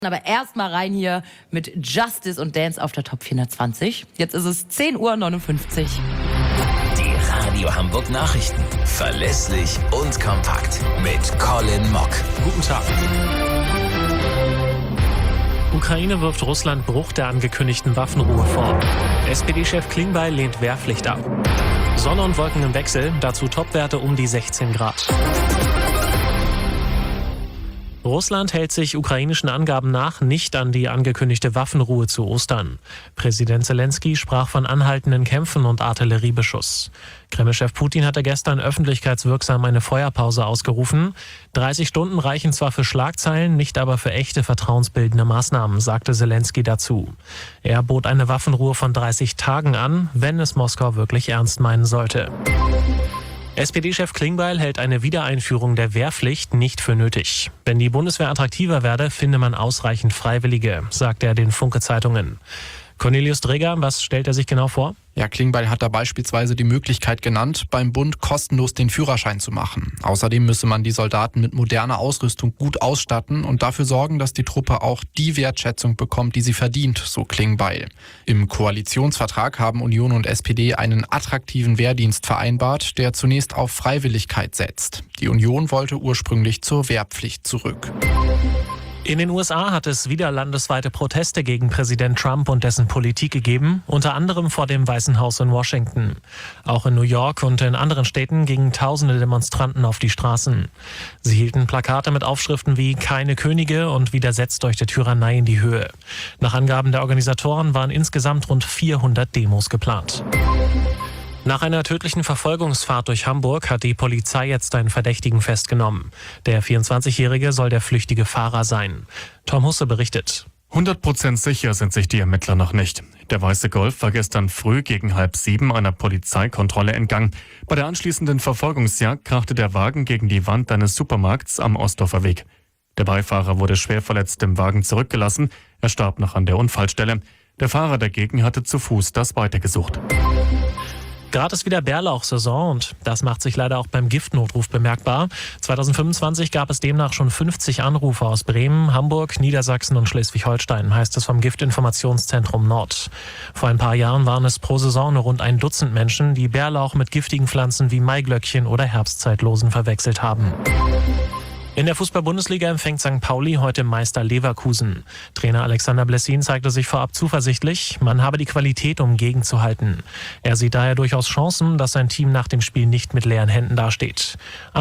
Aber erst mal rein hier mit Justice und Dance auf der Top 420. Jetzt ist es 10:59 Uhr. Die Radio Hamburg Nachrichten. Verlässlich und kompakt. Mit Colin Mock. Guten Tag. Ukraine wirft Russland Bruch der angekündigten Waffenruhe vor. SPD-Chef Klingbeil lehnt Wehrpflicht ab. Sonne und Wolken im Wechsel, dazu Topwerte um die 16 Grad. Russland hält sich ukrainischen Angaben nach nicht an die angekündigte Waffenruhe zu Ostern. Präsident Zelensky sprach von anhaltenden Kämpfen und Artilleriebeschuss. Kreml-Chef Putin hatte gestern öffentlichkeitswirksam eine Feuerpause ausgerufen. 30 Stunden reichen zwar für Schlagzeilen, nicht aber für echte vertrauensbildende Maßnahmen, sagte Zelensky dazu. Er bot eine Waffenruhe von 30 Tagen an, wenn es Moskau wirklich ernst meinen sollte. SPD-Chef Klingbeil hält eine Wiedereinführung der Wehrpflicht nicht für nötig. Wenn die Bundeswehr attraktiver werde, finde man ausreichend Freiwillige, sagt er den Funke-Zeitungen. Cornelius Dreger, was stellt er sich genau vor? Ja, Klingbeil hat da beispielsweise die Möglichkeit genannt, beim Bund kostenlos den Führerschein zu machen. Außerdem müsse man die Soldaten mit moderner Ausrüstung gut ausstatten und dafür sorgen, dass die Truppe auch die Wertschätzung bekommt, die sie verdient, so Klingbeil. Im Koalitionsvertrag haben Union und SPD einen attraktiven Wehrdienst vereinbart, der zunächst auf Freiwilligkeit setzt. Die Union wollte ursprünglich zur Wehrpflicht zurück. In den USA hat es wieder landesweite Proteste gegen Präsident Trump und dessen Politik gegeben, unter anderem vor dem Weißen Haus in Washington. Auch in New York und in anderen Städten gingen tausende Demonstranten auf die Straßen. Sie hielten Plakate mit Aufschriften wie „Keine Könige" und „Widersetzt euch der Tyrannei" in die Höhe. Nach Angaben der Organisatoren waren insgesamt rund 400 Demos geplant. Nach einer tödlichen Verfolgungsfahrt durch Hamburg hat die Polizei jetzt einen Verdächtigen festgenommen. Der 24-Jährige soll der flüchtige Fahrer sein. Tom Husse berichtet. 100% sicher sind sich die Ermittler noch nicht. Der weiße Golf war gestern früh gegen 6:30 einer Polizeikontrolle entgangen. Bei der anschließenden Verfolgungsjagd krachte der Wagen gegen die Wand eines Supermarkts am Ostdorfer Weg. Der Beifahrer wurde schwer verletzt im Wagen zurückgelassen. Er starb noch an der Unfallstelle. Der Fahrer dagegen hatte zu Fuß das weitergesucht. Gerade ist wieder Bärlauchsaison und das macht sich leider auch beim Giftnotruf bemerkbar. 2025 gab es demnach schon 50 Anrufe aus Bremen, Hamburg, Niedersachsen und Schleswig-Holstein, heißt es vom Giftinformationszentrum Nord. Vor ein paar Jahren waren es pro Saison nur rund ein Dutzend Menschen, die Bärlauch mit giftigen Pflanzen wie Maiglöckchen oder Herbstzeitlosen verwechselt haben. In der Fußball-Bundesliga empfängt St. Pauli heute Meister Leverkusen. Trainer Alexander Blessin zeigte sich vorab zuversichtlich, man habe die Qualität, um gegenzuhalten. Er sieht daher durchaus Chancen, dass sein Team nach dem Spiel nicht mit leeren Händen dasteht.